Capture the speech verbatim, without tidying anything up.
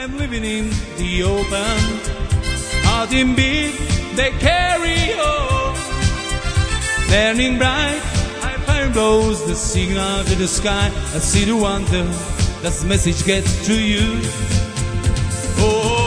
I'm living in the open. Out in beat, they carry on. Burning bright, I fire blows the signal to the sky. I see the wonder that the message gets to you. Oh.